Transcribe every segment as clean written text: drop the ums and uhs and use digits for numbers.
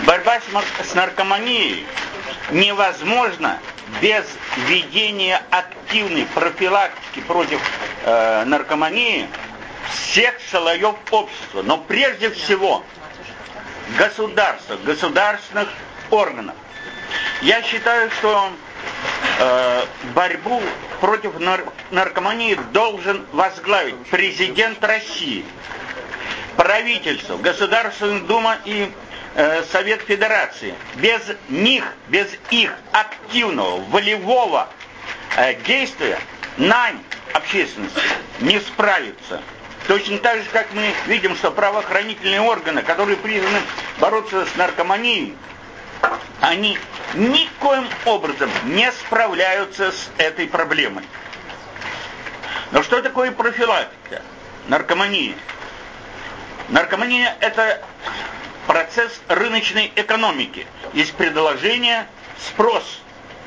Борьба с наркоманией невозможна без ведения активной профилактики против наркомании всех слоев общества, но прежде всего государства, государственных органов. Я считаю, что борьбу против наркомании должен возглавить президент России, правительство, Государственная Дума и Совет Федерации. Без них, без их активного, волевого действия нам, общественности, не справиться. Точно так же, как мы видим, что правоохранительные органы, которые призваны бороться с наркоманией, они никоим образом не справляются с этой проблемой. Но что такое профилактика наркомании? Наркомания – это процесс рыночной экономики. Есть предложение, спрос.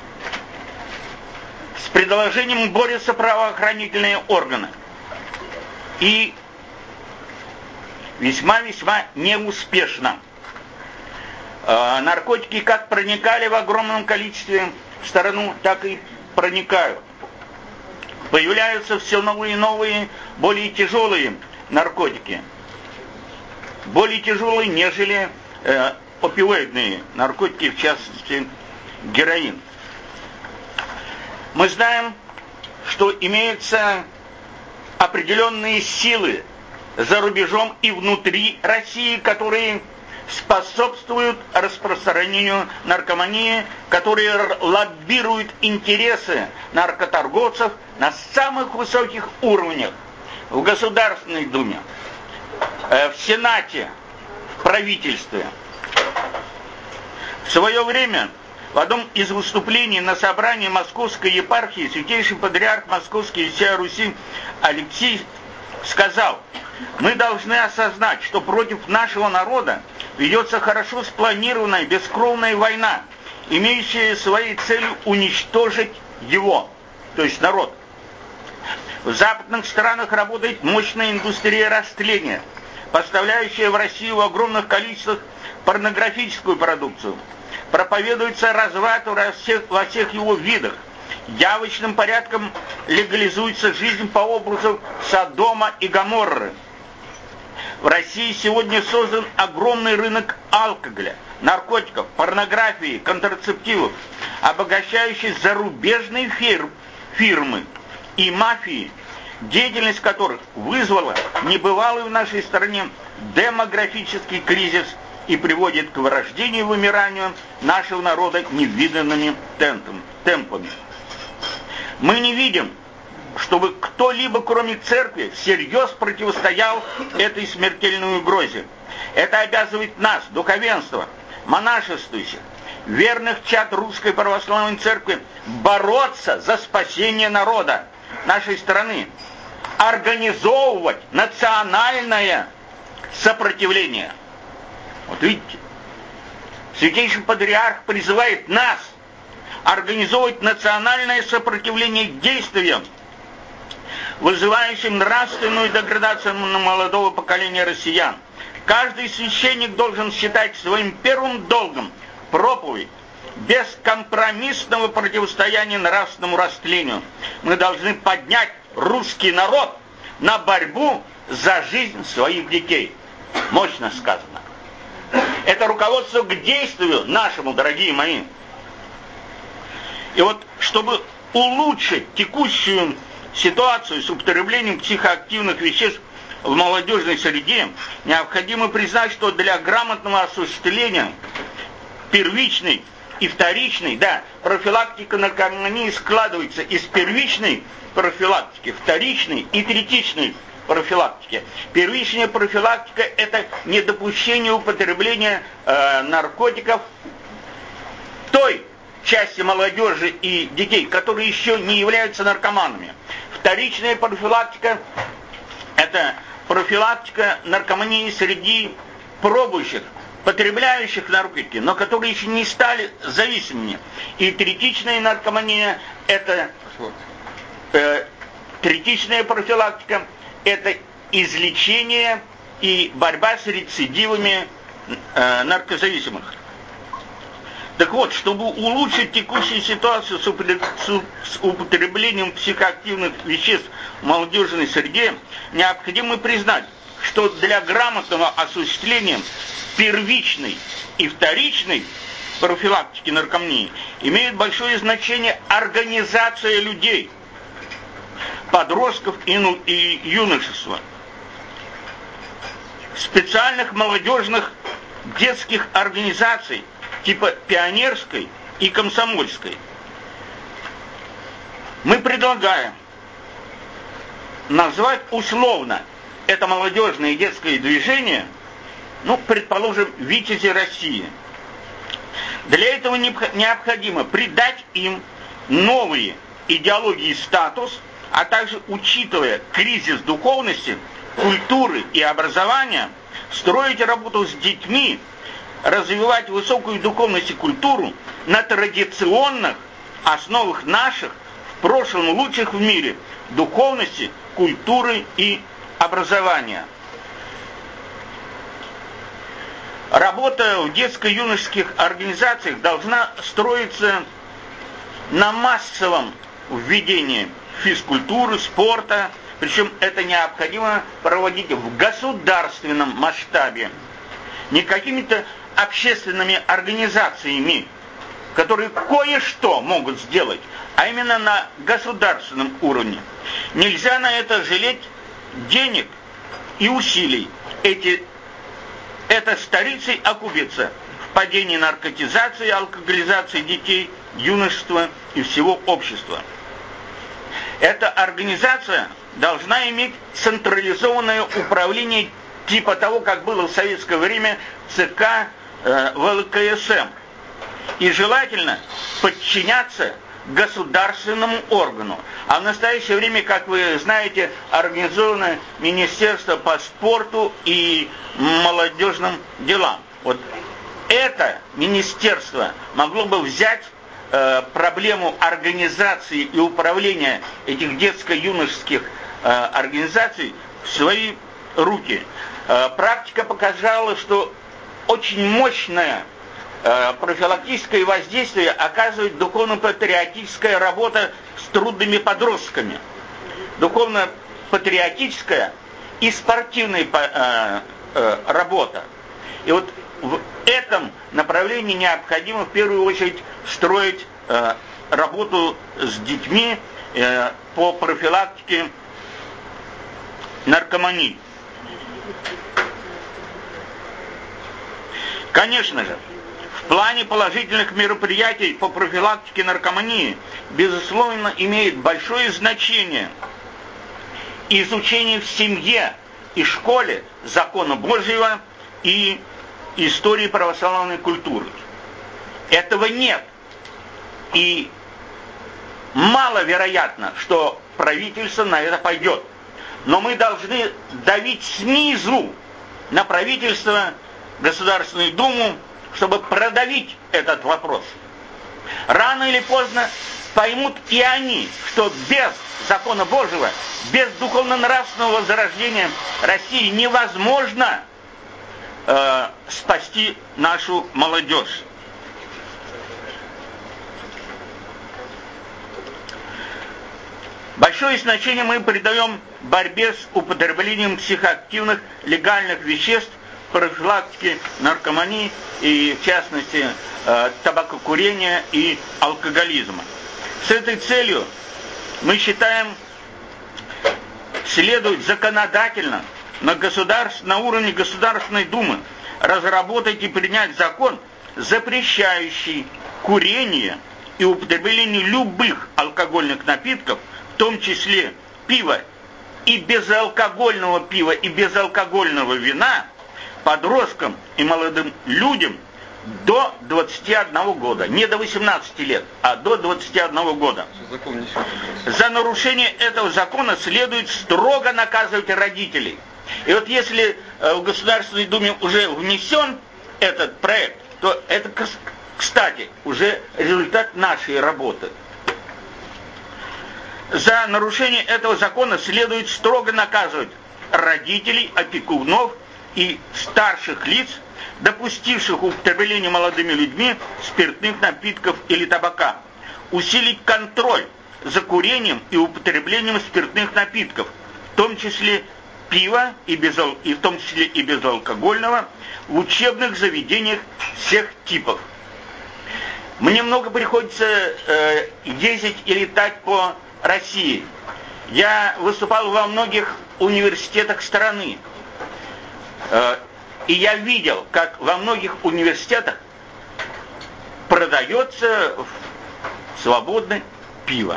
С предложением борются правоохранительные органы. И весьма-весьма неуспешно. Наркотики как проникали в огромном количестве в страну, так и проникают. Появляются все новые и новые, более тяжелые наркотики. Более тяжелые, нежели опиоидные наркотики, в частности, героин. Мы знаем, что имеются определенные силы за рубежом и внутри России, которые способствуют распространению наркомании, которые лоббируют интересы наркоторговцев на самых высоких уровнях, в Государственной Думе, в Сенате, в правительстве. В свое время в одном из выступлений на собрании Московской епархии святейший патриарх Московский и всея Руси Алексий сказал: мы должны осознать, что против нашего народа ведется хорошо спланированная бескровная война, имеющая своей целью уничтожить его, то есть народ. В западных странах работает мощная индустрия растления, поставляющая в Россию в огромных количествах порнографическую продукцию. Проповедуется разврат во всех его видах. Явочным порядком легализуется жизнь по образу Содома и Гоморры. В России сегодня создан огромный рынок алкоголя, наркотиков, порнографии, контрацептивов, обогащающий зарубежные фирмы и мафии, деятельность которых вызвала небывалый в нашей стране демографический кризис и приводит к вырождению и вымиранию нашего народа невиданными темпами. Мы не видим, чтобы кто-либо, кроме церкви, всерьез противостоял этой смертельной угрозе. Это обязывает нас, духовенство, монашествующих, верных чад Русской Православной Церкви, бороться за спасение народа нашей страны, организовывать национальное сопротивление. Вот видите, святейший патриарх призывает нас организовывать национальное сопротивление действиям, вызывающим нравственную деградацию молодого поколения россиян. Каждый священник должен считать своим первым долгом проповедь бескомпромиссного противостояния нравственному растлению. Мы должны поднять русский народ на борьбу за жизнь своих детей. Мощно сказано. Это руководство к действию нашему, дорогие мои. И вот, чтобы улучшить текущую ситуацию с употреблением психоактивных веществ в молодежной среде, необходимо признать, что для грамотного осуществления первичной и вторичной, профилактика наркомании складывается из первичной профилактики, вторичной и третичной профилактики. Первичная профилактика – это недопущение употребления наркотиков той части молодежи и детей, которые еще не являются наркоманами. Вторичная профилактика – это профилактика наркомании среди пробующих, потребляющих наркотики, но которые еще не стали зависимыми. И третичная наркомания – это третичная профилактика – это излечение и борьба с рецидивами наркозависимых. Так вот, чтобы улучшить текущую ситуацию с употреблением психоактивных веществ в молодежной среде, необходимо признать, что для грамотного осуществления первичной и вторичной профилактики наркомании имеет большое значение организация людей, подростков и юношества, специальных молодежных детских организаций типа пионерской и комсомольской. Мы предлагаем назвать условно это молодежное и детское движение, предположим, «Витязи России». Для этого необходимо придать им новые идеологии и статус, а также, учитывая кризис духовности, культуры и образования, строить работу с детьми, развивать высокую духовность и культуру на традиционных основах наших, в прошлом лучших в мире, духовности, культуры и образования. Работа в детско-юношеских организациях должна строиться на массовом введении физкультуры, спорта, причем это необходимо проводить в государственном масштабе, не какими-то общественными организациями, которые кое-что могут сделать, а именно на государственном уровне. Нельзя на это жалеть денег и усилий. Это старицей окупится в падении наркотизации и алкоголизации детей, юношества и всего общества. Эта организация должна иметь централизованное управление типа того, как было в советское время ЦК ВЛКСМ. И желательно подчиняться государственному органу. А в настоящее время, как вы знаете, организовано Министерство по спорту и молодежным делам. Вот это министерство могло бы взять проблему организации и управления этих детско-юношеских организаций в свои руки. Практика показала, что очень мощное профилактическое воздействие оказывает духовно-патриотическая работа с трудными подростками. Духовно-патриотическая и спортивная работа. И вот в этом направлении необходимо в первую очередь строить работу с детьми по профилактике наркомании. Конечно же, в плане положительных мероприятий по профилактике наркомании, безусловно, имеет большое значение изучение в семье и школе закона Божьего и истории православной культуры. Этого нет. И маловероятно, что правительство на это пойдет. Но мы должны давить снизу на правительство, Государственную Думу, чтобы продавить этот вопрос. Рано или поздно поймут и они, что без закона Божьего, без духовно-нравственного возрождения России невозможно спасти нашу молодежь. Большое значение мы придаем борьбе с употреблением психоактивных легальных веществ, профилактике наркомании и, в частности, табакокурения и алкоголизма. С этой целью, мы считаем, следует законодательно на уровне Государственной Думы разработать и принять закон, запрещающий курение и употребление любых алкогольных напитков, в том числе пива и безалкогольного пива и безалкогольного вина, подросткам и молодым людям до 21 года. Не до 18 лет, а до 21 года. За нарушение этого закона следует строго наказывать родителей. И вот если в Государственной Думе уже внесен этот проект, то это, кстати, уже результат нашей работы. За нарушение этого закона следует строго наказывать родителей, опекунов и старших лиц, допустивших употребление молодыми людьми спиртных напитков или табака. Усилить контроль за курением и употреблением спиртных напитков, в том числе пива и в том числе и безалкогольного, в учебных заведениях всех типов. Мне много приходится ездить и летать по России. Я выступал во многих университетах страны. И я видел, как во многих университетах продается свободно пиво.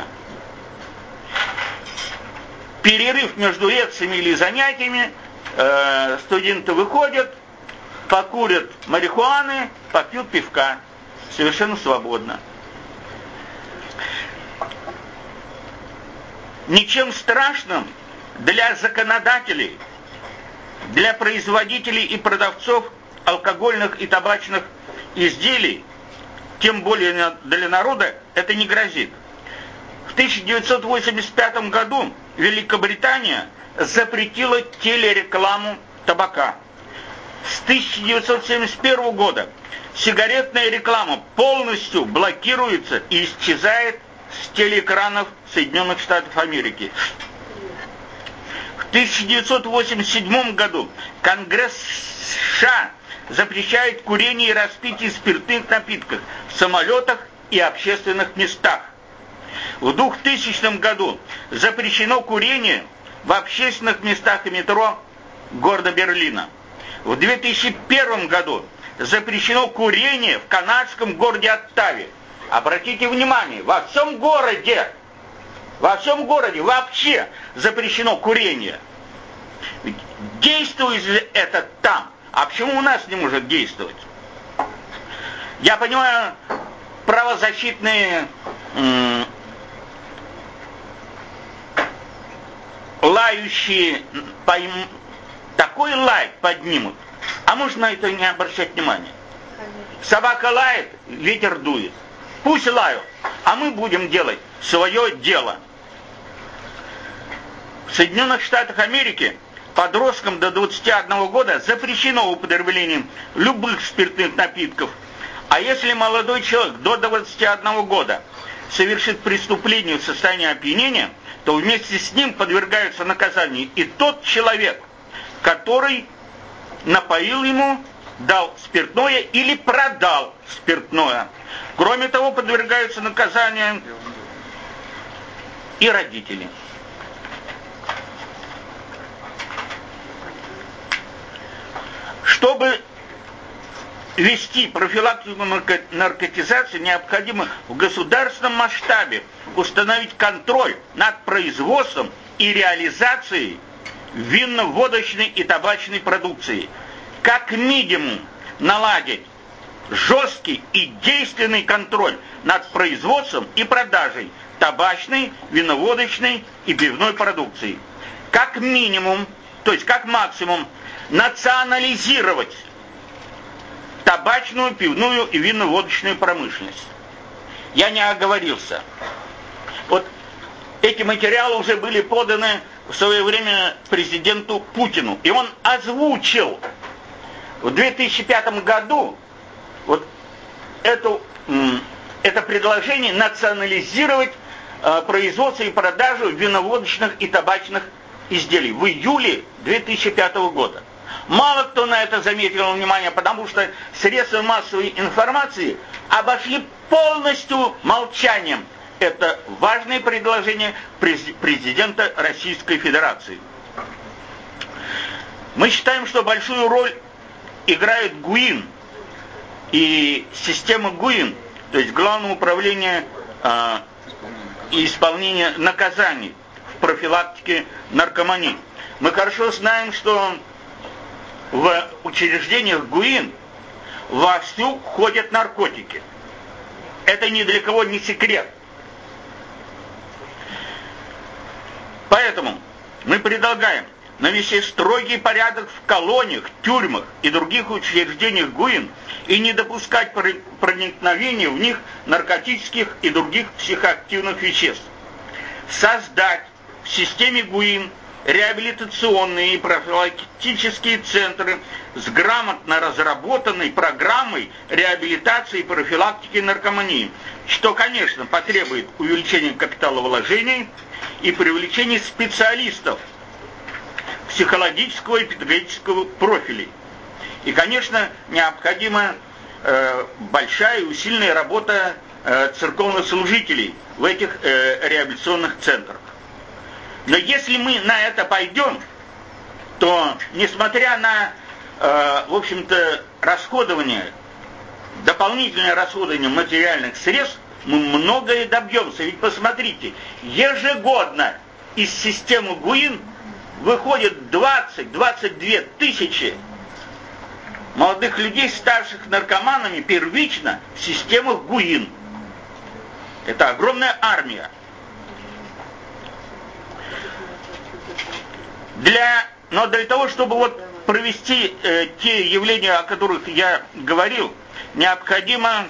Перерыв между лекциями или занятиями студенты выходят, покурят марихуаны, попьют пивка. Совершенно свободно. Ничем страшным для законодателей, для производителей и продавцов алкогольных и табачных изделий, тем более для народа, это не грозит. В 1985 году Великобритания запретила телерекламу табака. С 1971 года сигаретная реклама полностью блокируется и исчезает с телеэкранов Соединенных Штатов Америки. В 1987 году Конгресс США запрещает курение и распитие спиртных напитков в самолетах и общественных местах. В 2000 году запрещено курение в общественных местах и метро города Берлина. В 2001 году запрещено курение в канадском городе Оттаве. Обратите внимание, во всем городе вообще запрещено курение. Ведь действует же это там. А почему у нас не может действовать? Я понимаю, правозащитные лающие такой лай поднимут, а можно на это не обращать внимания. Собака лает, ветер дует. Пусть лают, а мы будем делать свое дело. В Соединенных Штатах Америки подросткам до 21 года запрещено употребление любых спиртных напитков. А если молодой человек до 21 года совершит преступление в состоянии опьянения, то вместе с ним подвергаются наказанию и тот человек, который напоил ему, дал спиртное или продал спиртное. Кроме того, подвергаются наказанию и родители. Чтобы вести профилактику наркотизации, необходимо в государственном масштабе установить контроль над производством и реализацией винно-водочной и табачной продукции. Как минимум наладить жесткий и действенный контроль над производством и продажей табачной, виноводочной и пивной продукции. Как минимум, то есть как максимум, национализировать табачную, пивную и винно-водочную промышленность. Я не оговорился. Вот эти материалы уже были поданы в свое время президенту Путину. И он озвучил в 2005 году вот это предложение национализировать производство и продажу виноводочных и табачных изделий в июле 2005 года. Мало кто на это заметил внимание, потому что средства массовой информации обошли полностью молчанием это важное предложение президента Российской Федерации. Мы считаем, что большую роль играет ГУИН и система ГУИН, то есть Главное управление и исполнение наказаний в профилактике наркомании. Мы хорошо знаем, что в учреждениях ГУИН вовсю ходят наркотики. Это ни для кого не секрет. Поэтому мы предлагаем навести строгий порядок в колониях, тюрьмах и других учреждениях ГУИН и не допускать проникновения в них наркотических и других психоактивных веществ. Создать в системе ГУИН реабилитационные и профилактические центры с грамотно разработанной программой реабилитации и профилактики наркомании, что, конечно, потребует увеличения капиталовложений и привлечения специалистов психологического и педагогического профилей. И, конечно, необходима большая и усиленная работа церковных служителей в этих реабилитационных центрах. Но если мы на это пойдем, то, несмотря на, в общем-то, дополнительное расходование материальных средств, мы многое добьемся. Ведь посмотрите, ежегодно из системы ГУИН выходит 20-22 тысячи молодых людей, ставших наркоманами первично в системах ГУИН. Это огромная армия. Но для того, чтобы провести те явления, о которых я говорил, необходимо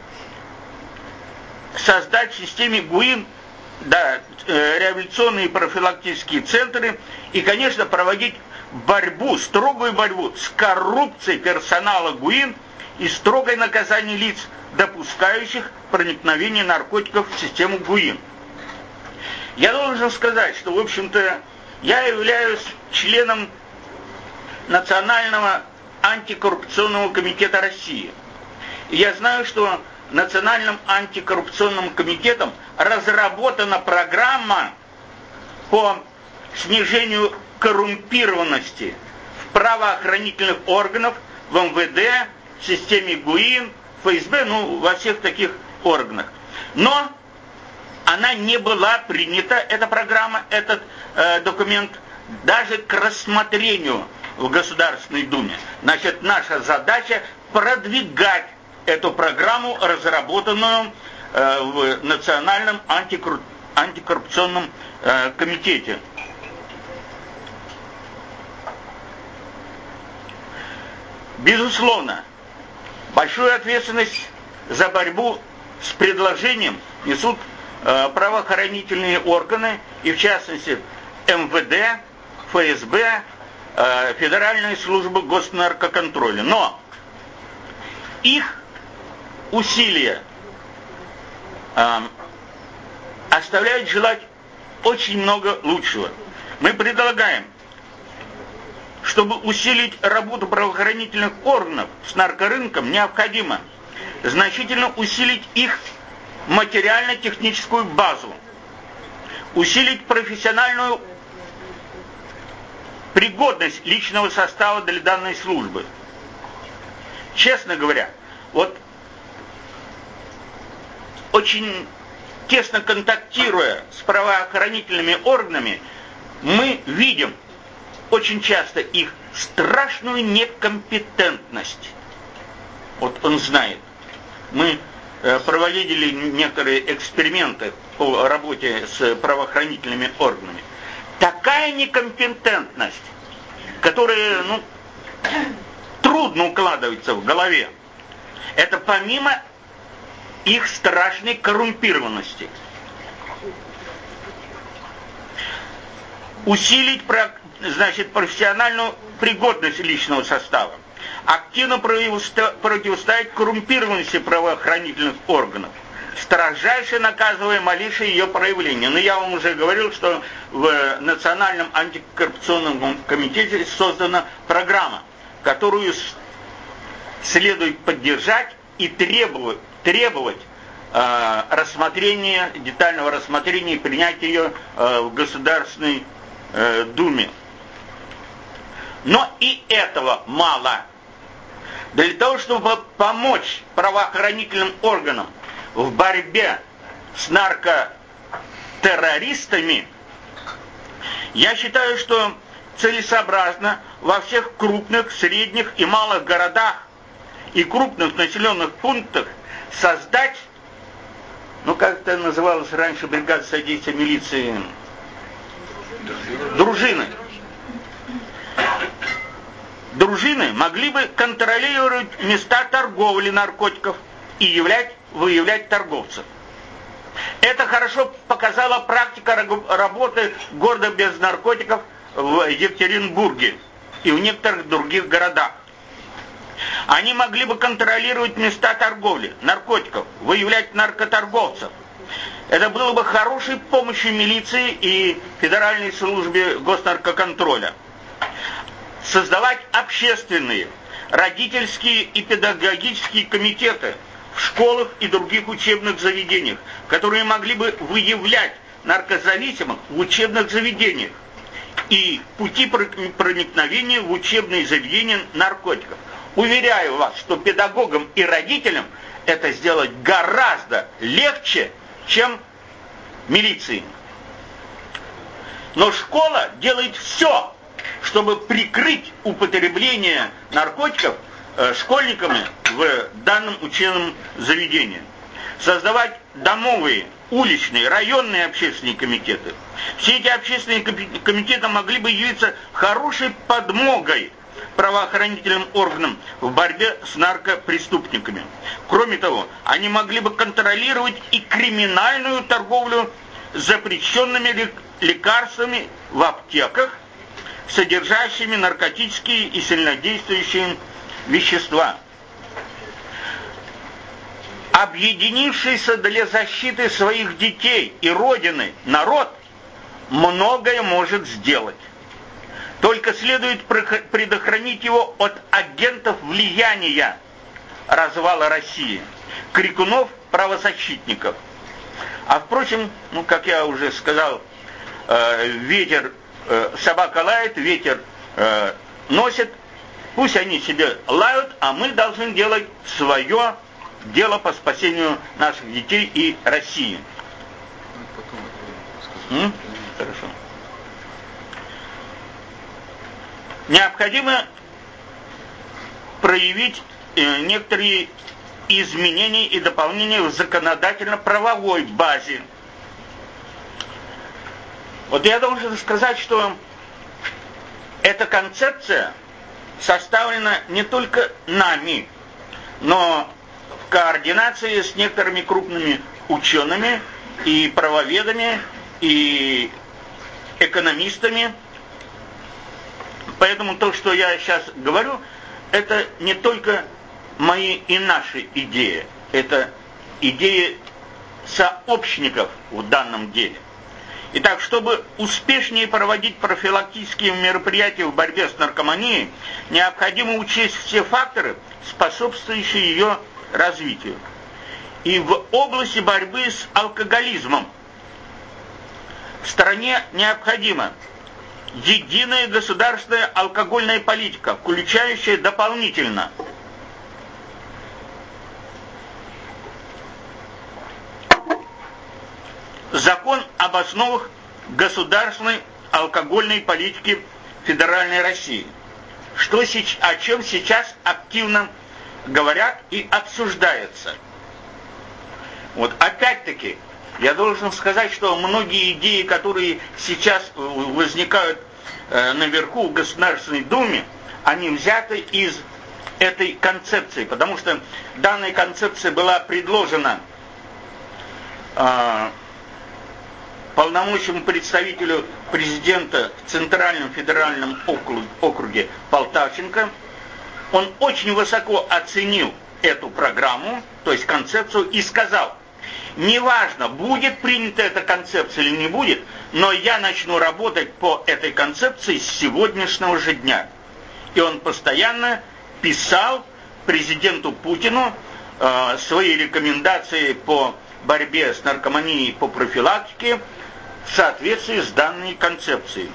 создать в системе ГУИН реабилитационные и профилактические центры и, конечно, проводить строгую борьбу с коррупцией персонала ГУИН и строгое наказание лиц, допускающих проникновение наркотиков в систему ГУИН. Я должен сказать, что, в общем-то, я являюсь членом Национального антикоррупционного комитета России. И я знаю, что Национальным антикоррупционным комитетом разработана программа по снижению коррумпированности в правоохранительных органах, в МВД, в системе ГУИН, ФСБ, во всех таких органах. Но она не была принята, эта программа, этот документ, даже к рассмотрению в Государственной Думе. Значит, наша задача продвигать эту программу, разработанную в Национальном антикоррупционном комитете. Безусловно, большую ответственность за борьбу с предложением несут правоохранительные органы, и в частности МВД, ФСБ, Федеральная служба госнаркоконтроля. Но их усилия оставляют желать очень много лучшего. Мы предлагаем, чтобы усилить работу правоохранительных органов с наркорынком, необходимо значительно усилить их материально-техническую базу, усилить профессиональную пригодность личного состава для данной службы. Честно говоря, очень тесно контактируя с правоохранительными органами, мы видим очень часто их страшную некомпетентность. Он знает. Мы проводили некоторые эксперименты по работе с правоохранительными органами. Такая некомпетентность, которая трудно укладывается в голове, это помимо их страшной коррумпированности. Усилить, профессиональную пригодность личного состава, активно противостоять коррумпированности правоохранительных органов, строжайше наказывая малейшее ее проявление. Но я вам уже говорил, что в Национальном антикоррупционном комитете создана программа, которую следует поддержать и требовать детального рассмотрения и принятия ее в Государственной Думе. Но и этого мало. Для того, чтобы помочь правоохранительным органам в борьбе с наркотеррористами, я считаю, что целесообразно во всех крупных, средних и малых городах и крупных населенных пунктах создать, как это называлось раньше, бригада содействия милиции, дружины. Дружины могли бы контролировать места торговли наркотиков и выявлять торговцев. Это хорошо показала практика работы города без наркотиков в Екатеринбурге и в некоторых других городах. Они могли бы контролировать места торговли наркотиков, выявлять наркоторговцев. Это было бы хорошей помощью милиции и Федеральной службе госнаркоконтроля. Создавать общественные, родительские и педагогические комитеты в школах и других учебных заведениях, которые могли бы выявлять наркозависимых в учебных заведениях и пути проникновения в учебные заведения наркотиков. Уверяю вас, что педагогам и родителям это сделать гораздо легче, чем милиции. Но школа делает все, чтобы прикрыть употребление наркотиков школьниками в данном учебном заведении. Создавать домовые, уличные, районные общественные комитеты. Все эти общественные комитеты могли бы явиться хорошей подмогой правоохранительным органам в борьбе с наркопреступниками. Кроме того, они могли бы контролировать и криминальную торговлю запрещенными лекарствами в аптеках, содержащими наркотические и сильнодействующие вещества. Объединившийся для защиты своих детей и Родины народ многое может сделать. Только следует предохранить его от агентов влияния развала России, крикунов, правозащитников. А впрочем, как я уже сказал, ветер, собака лает, ветер носит, пусть они себе лают, а мы должны делать свое дело по спасению наших детей и России. Хорошо. Необходимо проявить некоторые изменения и дополнения в законодательно-правовой базе. Вот я должен сказать, что эта концепция составлена не только нами, но в координации с некоторыми крупными учеными и правоведами, и экономистами. Поэтому то, что я сейчас говорю, это не только мои и наши идеи, это идеи сообщников в данном деле. Итак, чтобы успешнее проводить профилактические мероприятия в борьбе с наркоманией, необходимо учесть все факторы, способствующие ее развитию. И в области борьбы с алкоголизмом в стране необходима единая государственная алкогольная политика, включающая дополнительно закон об основах государственной алкогольной политики Федеральной России, о чем сейчас активно говорят и обсуждается. Вот опять-таки, я должен сказать, что многие идеи, которые сейчас возникают наверху в Государственной Думе, они взяты из этой концепции, потому что данная концепция была предложена полномочному представителю президента в Центральном федеральном округе Полтавченко. Он очень высоко оценил эту программу, то есть концепцию, и сказал: неважно, будет принята эта концепция или не будет, но я начну работать по этой концепции с сегодняшнего же дня. И он постоянно писал президенту Путину свои рекомендации по борьбе с наркоманией, по профилактике в соответствии с данной концепцией.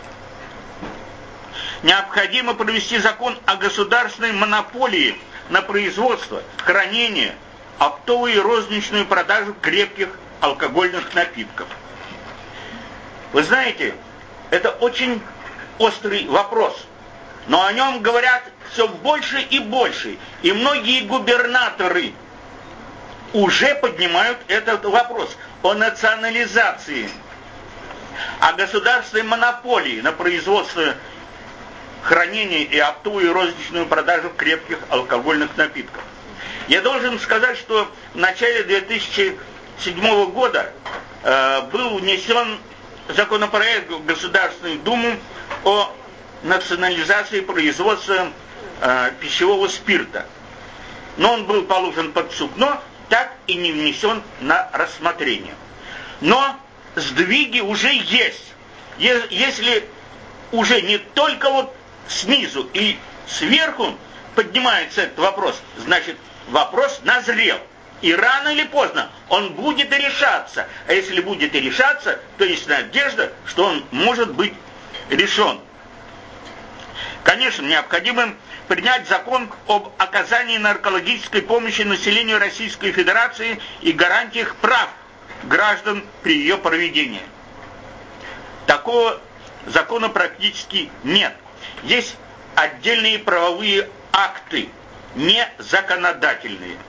Необходимо провести закон о государственной монополии на производство, хранение, оптовую и розничную продажу крепких алкогольных напитков. Вы знаете, это очень острый вопрос, но о нем говорят все больше и больше, и многие губернаторы уже поднимают этот вопрос о национализации, о государственной монополии на производство, хранение и оптовую и розничную продажу крепких алкогольных напитков. Я должен сказать, что в начале 2007 года был внесен законопроект в Государственную Думу о национализации производства пищевого спирта. Но он был положен под суд, но так и не внесен на рассмотрение. Но сдвиги уже есть. Если уже не только вот снизу и сверху поднимается этот вопрос, значит, вопрос назрел. И рано или поздно он будет и решаться. А если будет и решаться, то есть надежда, что он может быть решен. Конечно, необходимо принять закон об оказании наркологической помощи населению Российской Федерации и гарантиях прав граждан при ее проведении. Такого закона практически нет. Есть отдельные правовые акты, не законодательные.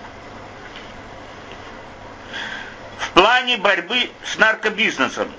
В плане борьбы с наркобизнесом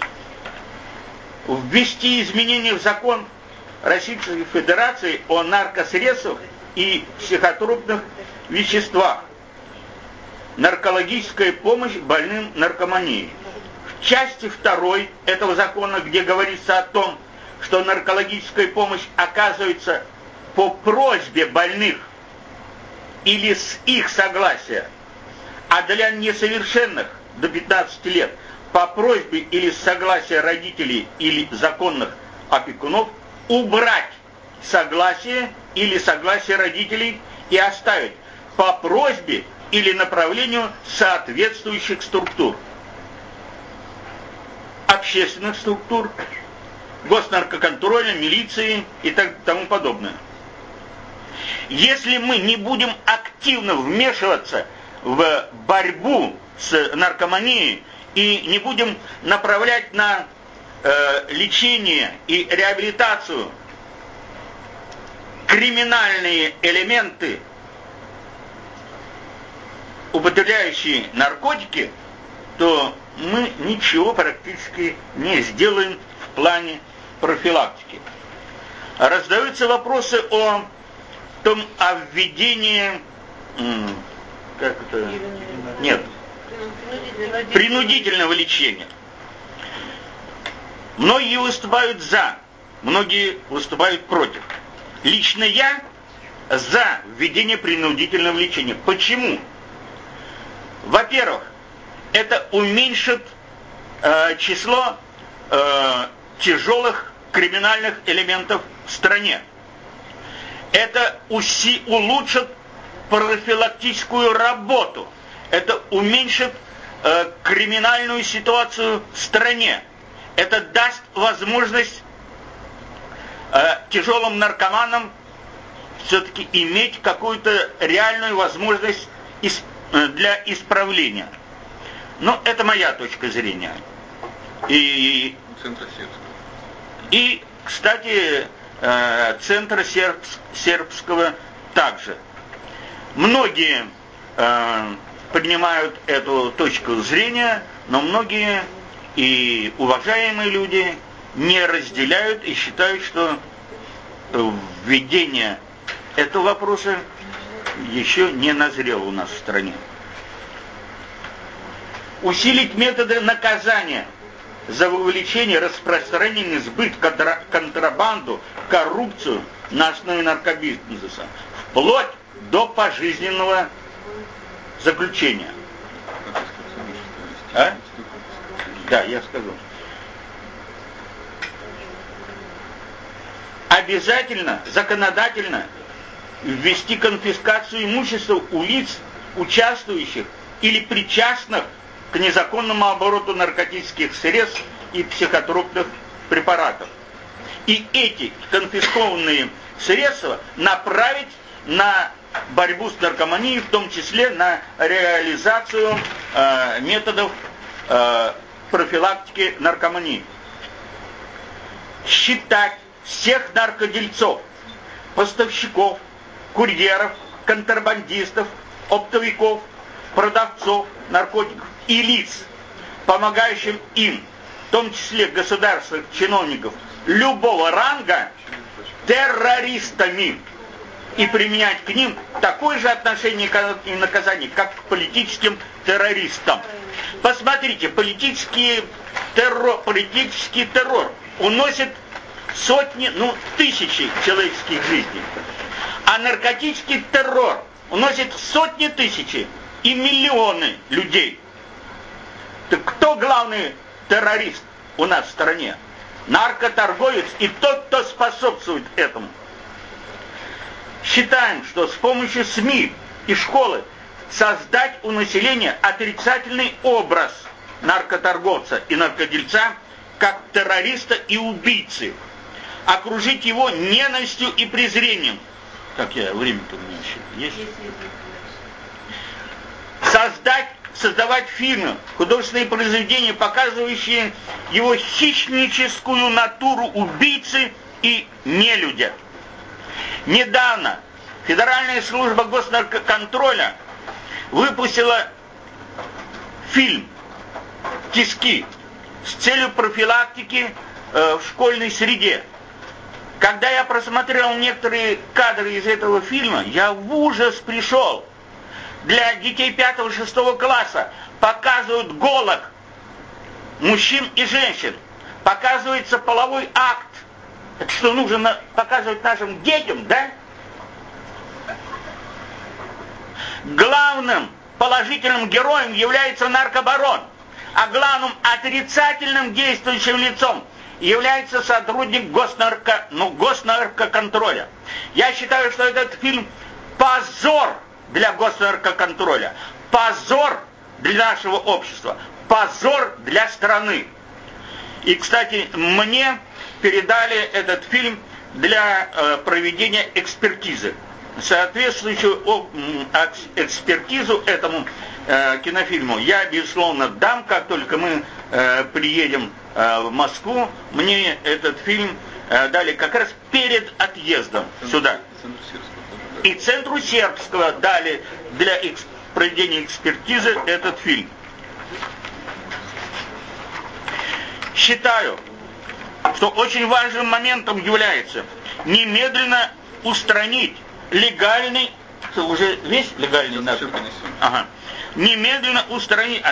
ввести изменения в закон Российской Федерации о наркосредствах и психотропных веществах, наркологическая помощь больным наркоманией. В части 2 этого закона, где говорится о том, что наркологическая помощь оказывается по просьбе больных или с их согласия, а для несовершенных до 15 лет по просьбе или с согласия родителей или законных опекунов, убрать согласие или согласие родителей и оставить по просьбе или направлению соответствующих структур, общественных структур, госнаркоконтроля, милиции и тому подобное. Если мы не будем активно вмешиваться в борьбу с наркоманией и не будем направлять на лечение и реабилитацию криминальные элементы, употребляющие наркотики, то мы ничего практически не сделаем в плане профилактики. Раздаются вопросы о введении принудительного лечения. Многие выступают за, многие выступают против. Лично я за введение принудительного лечения. Почему? Во-первых, это уменьшит число тяжелых криминальных элементов в стране. Это улучшит профилактическую работу. Это уменьшит криминальную ситуацию в стране. Это даст возможность тяжелым наркоманам все-таки иметь какую-то реальную возможность для исправления. Но это моя точка зрения. И, кстати, центра сербского также. Многие принимают эту точку зрения, но многие и уважаемые люди не разделяют и считают, что введение этого вопроса еще не назрело у нас в стране. Усилить методы наказания за вовлечение, распространение, сбыт, контрабанду, коррупцию на основе наркобизнеса, вплоть до пожизненного заключения. А? Да, я скажу. Обязательно, законодательно ввести конфискацию имущества у лиц, участвующих или причастных к незаконному обороту наркотических средств и психотропных препаратов. И эти конфискованные средства направить на борьбу с наркоманией, в том числе на реализацию методов профилактики наркомании. Считать всех наркодельцов, поставщиков, курьеров, контрабандистов, оптовиков, продавцов наркотиков и лиц, помогающим им, в том числе государственных чиновников любого ранга, террористами, и применять к ним такое же отношение и наказание, как к политическим террористам. Посмотрите, политический террор уносит сотни, тысячи человеческих жизней. А наркотический террор уносит сотни тысяч и миллионы людей. Так кто главный террорист у нас в стране? Наркоторговец и тот, кто способствует этому. Считаем, что с помощью СМИ и школы создать у населения отрицательный образ наркоторговца и наркодельца как террориста и убийцы, окружить его ненавистью и презрением. Как время-то у меня еще есть? Создавать фильмы, художественные произведения, показывающие его хищническую натуру убийцы и нелюдя. Недавно Федеральная служба госнаркоконтроля выпустила фильм «Тиски» с целью профилактики в школьной среде. Когда я просмотрел некоторые кадры из этого фильма, я в ужас пришел. Для детей 5-6 класса показывают голок мужчин и женщин. Показывается половой акт. Это что, нужно показывать нашим детям, да? Главным положительным героем является наркобарон, а главным отрицательным действующим лицом является сотрудник госнаркоконтроля. Я считаю, что этот фильм позор для госнаркоконтроля, позор для нашего общества, позор для страны. И, кстати, мне передали этот фильм для проведения экспертизы. Соответствующую экспертизу этому кинофильму я, безусловно, дам, как только мы приедем в Москву. Мне этот фильм дали как раз перед отъездом сюда. И Центру Сербского дали для проведения экспертизы этот фильм. Считаю, что очень важным моментом является немедленно устранить легальный, уже весь легальный наркотик. Ага. Немедленно устранить,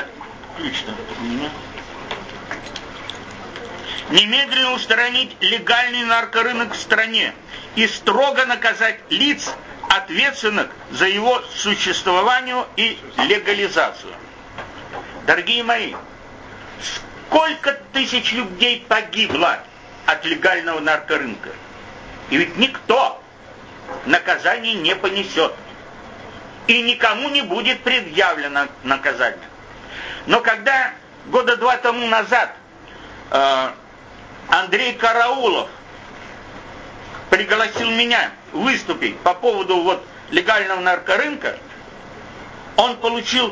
немедленно устранить легальный наркорынок в стране и строго наказать лиц, ответственных за его существование и легализацию. Дорогие мои, сколько тысяч людей погибло от легального наркорынка? И ведь никто наказание не понесет. И никому не будет предъявлено наказание. Но когда года 2 тому назад Андрей Караулов пригласил меня выступить по поводу легального наркорынка, он получил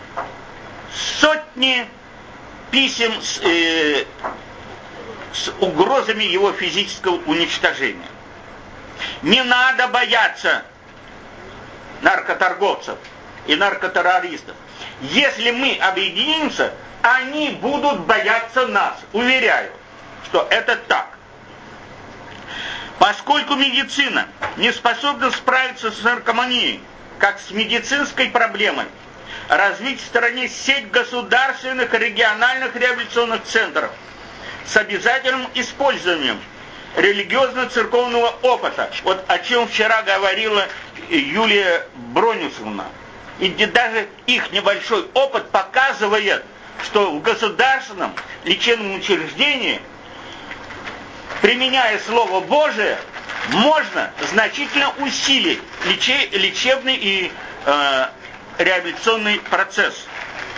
сотни писем с угрозами его физического уничтожения. Не надо бояться наркоторговцев и наркотеррористов. Если мы объединимся, они будут бояться нас. Уверяю, что это так. Поскольку медицина не способна справиться с наркоманией, как с медицинской проблемой, развить в стране сеть государственных и региональных реабилитационных центров с обязательным использованием религиозно-церковного опыта, о чем вчера говорила Юлия Бронюсовна. И даже их небольшой опыт показывает, что в государственном лечебном учреждении, применяя Слово Божие, можно значительно усилить лечебный и реабилитационный процесс.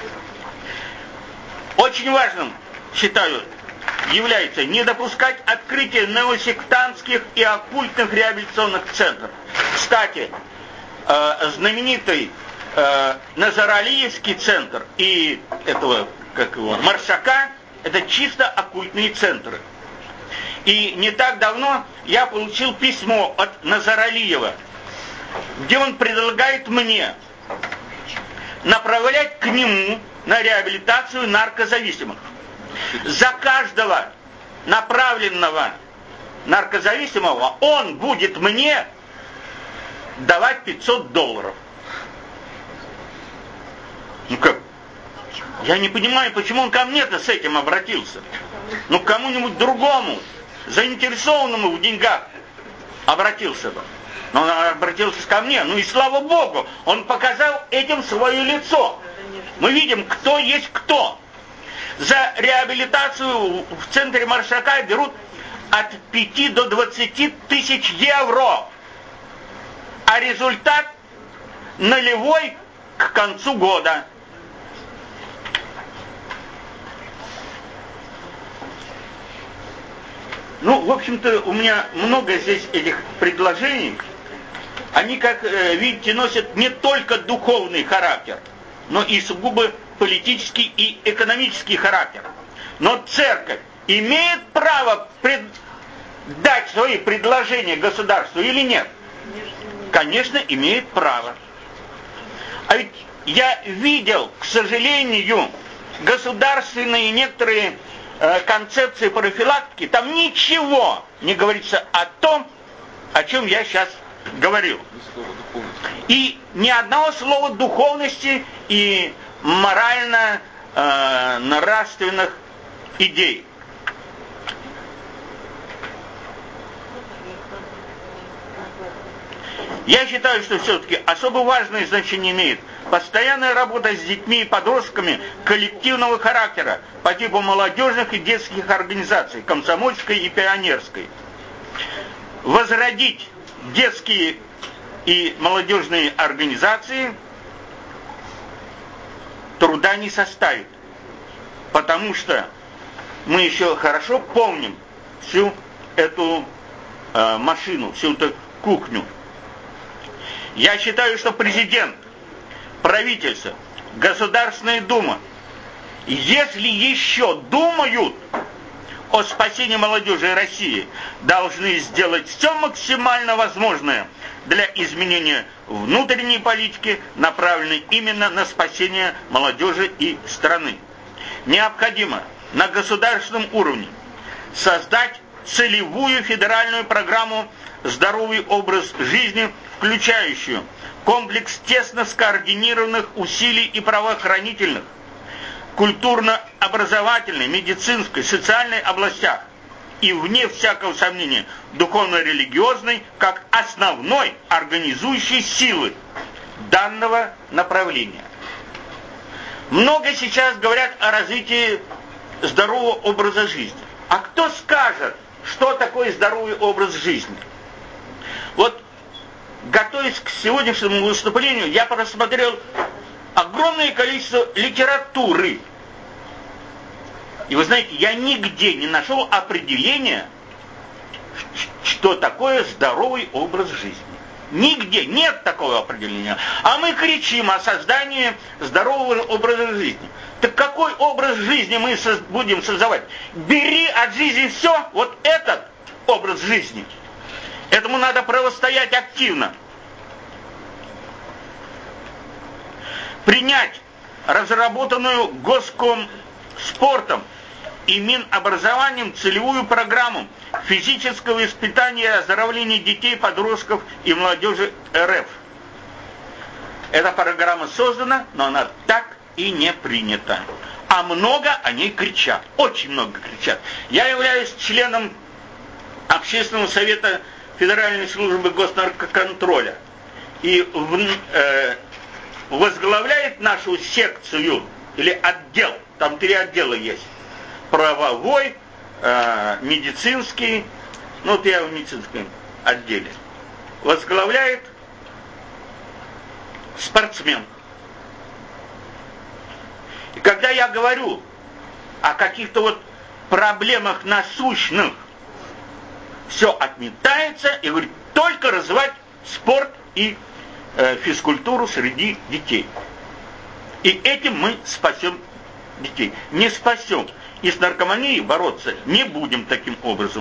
Очень важным, считаю, является не допускать открытия неосектантских и оккультных реабилитационных центров. Кстати, знаменитый Назаралиевский центр и Маршака – это чисто оккультные центры. И не так давно я получил письмо от Назаралиева, где он предлагает мне направлять к нему на реабилитацию наркозависимых. За каждого направленного наркозависимого он будет мне давать $500. Ну как? Я не понимаю, почему он ко мне-то с этим обратился. Ну к кому-нибудь другому заинтересованному в деньгах обратился бы. Но он обратился ко мне. Ну и слава Богу, он показал этим свое лицо. Мы видим, кто есть кто. За реабилитацию в центре Маршака берут от 5 до 20 тысяч евро. А результат нулевой к концу года. Ну, в общем-то, у меня много здесь этих предложений. Они, как видите, носят не только духовный характер, но и сугубо политический и экономический характер. Но церковь имеет право дать свои предложения государству или нет? Конечно, имеет право. А ведь я видел, к сожалению, государственные некоторые концепции профилактики, там ничего не говорится о том, о чем я сейчас говорил. И ни одного слова духовности и морально-нравственных идей. Я считаю, что все-таки особо важное значение имеет постоянная работа с детьми и подростками коллективного характера по типу молодежных и детских организаций, комсомольской и пионерской. Возродить детские и молодежные организации труда не составит, потому что мы еще хорошо помним всю эту машину, всю эту кухню. Я считаю, что президент, правительство, Государственная Дума, если еще думают о спасении молодежи России, должны сделать все максимально возможное для изменения внутренней политики, направленной именно на спасение молодежи и страны. Необходимо на государственном уровне создать целевую федеральную программу «Здоровый образ жизни», включающую комплекс тесно скоординированных усилий и правоохранительных, культурно-образовательной, медицинской, социальной областях и, вне всякого сомнения, духовно-религиозной, как основной организующей силы данного направления. Много сейчас говорят о развитии здорового образа жизни. А кто скажет, что такое здоровый образ жизни? Вот, готовясь к сегодняшнему выступлению, я просмотрел огромное количество литературы. И вы знаете, я нигде не нашел определения, что такое здоровый образ жизни. Нигде нет такого определения. А мы кричим о создании здорового образа жизни. Так какой образ жизни мы будем создавать? Бери от жизни все, вот этот образ жизни. Этому надо противостоять активно. Принять разработанную Госкомспортом и Минобразованием целевую программу физического воспитания и оздоровления детей, подростков и молодежи РФ. Эта программа создана, но она так и не принята. А много о ней кричат, очень много кричат. Я являюсь членом Общественного совета Федеральной службы госнаркоконтроля. И возглавляет нашу секцию, или отдел, там 3 отдела есть. Правовой, медицинский, ну вот я в медицинском отделе. Возглавляет спортсмен. И когда я говорю о каких-то вот проблемах насущных, все отметается и говорит, только развивать спорт и физкультуру среди детей. И этим мы спасем детей. Не спасем. И с наркоманией бороться не будем таким образом.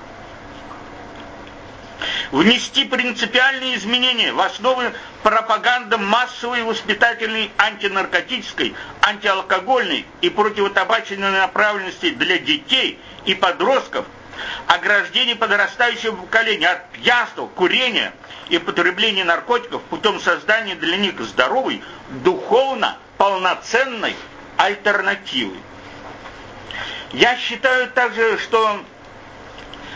Внести принципиальные изменения в основы пропаганды массовой, воспитательной, антинаркотической, антиалкогольной и противотабачной направленности для детей и подростков, ограждение подрастающего поколения от пьянства, курения и потребления наркотиков путем создания для них здоровой, духовно полноценной альтернативы. Я считаю также, что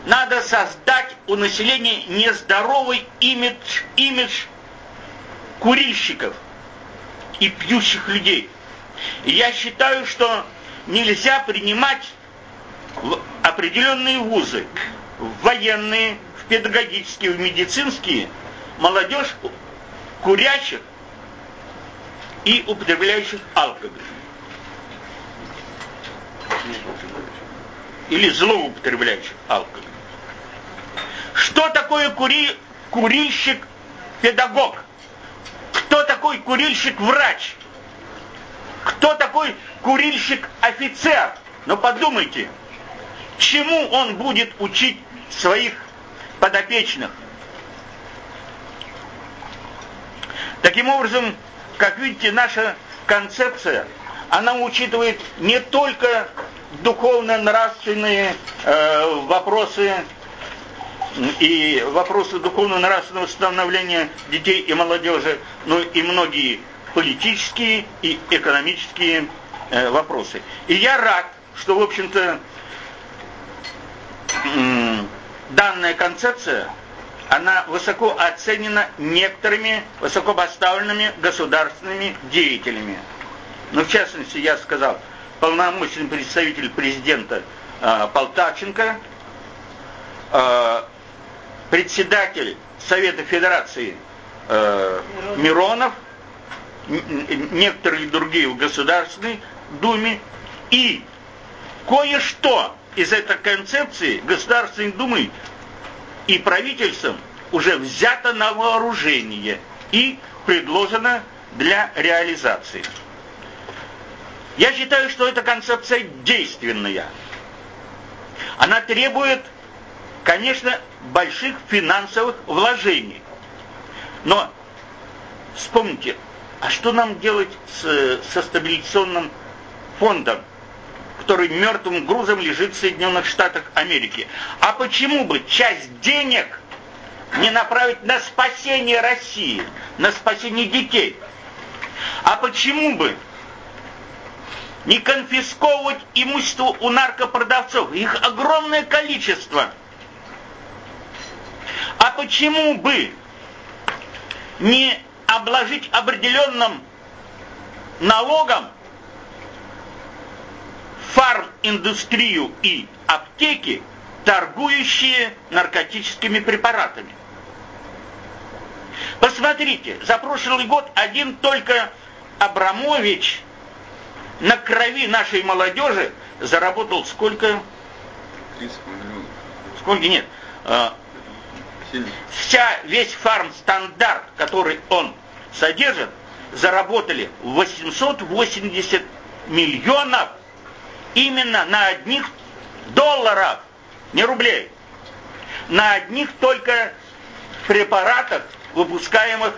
надо создать у населения нездоровый имидж курильщиков и пьющих людей. И я считаю, что нельзя принимать в определенные вузы, в военные, в педагогические, в медицинские, молодежь курящих и употребляющих алкоголь. Или злоупотребляющих алкоголь. Что такое курильщик-педагог? Кто такой курильщик-врач? Кто такой курильщик-офицер? Ну подумайте, чему он будет учить своих подопечных? Таким образом, как видите, наша концепция, она учитывает не только духовно-нравственные вопросы и вопросы духовно-нравственного становления детей и молодежи, но и многие политические и экономические вопросы. И я рад, что, в общем-то, данная концепция, она высоко оценена некоторыми высокопоставленными государственными деятелями. Ну, в частности, я сказал, полномочный представитель президента Полтавченко, председатель Совета Федерации Миронов, некоторые другие в Государственной Думе, и кое-что из этой концепции Государственной Думы и правительством уже взято на вооружение и предложено для реализации. Я считаю, что эта концепция действенная. Она требует, конечно, больших финансовых вложений. Но вспомните, а что нам делать со стабилизационным фондом, который мертвым грузом лежит в Соединенных Штатах Америки? А почему бы часть денег не направить на спасение России, на спасение детей? А почему бы не конфисковывать имущество у наркопродавцов? Их огромное количество. А почему бы не обложить определенным налогом фарм-индустрию и аптеки, торгующие наркотическими препаратами? Посмотрите, за прошлый год один только Абрамович на крови нашей молодежи заработал сколько? 30 миллионов. Сколько? Нет. Весь фармстандарт, который он содержит, заработали 880 миллионов именно на одних долларах, не рублей, на одних только препаратах, выпускаемых,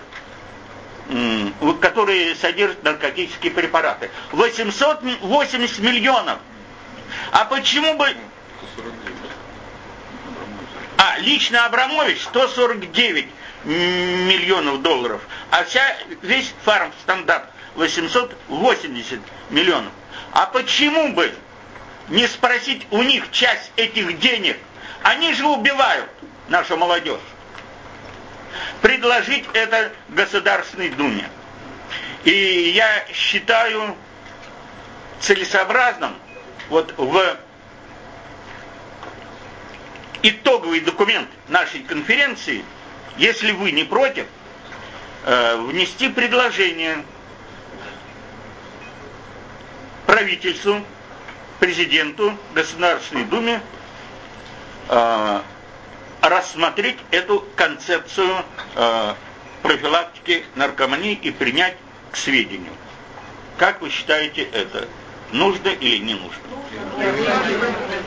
которые содержат наркотические препараты. 880 миллионов. А почему бы... 149. Лично Абрамович 149 миллионов долларов, а весь фармстандарт 880 миллионов. А почему бы не спросить у них часть этих денег? Они же убивают нашу молодежь. Предложить это Государственной Думе. И я считаю целесообразным вот в итоговый документ нашей конференции, если вы не против, внести предложение правительству, президенту, Государственной Думе рассмотреть эту концепцию профилактики наркомании и принять к сведению. Как вы считаете, это нужно или не нужно?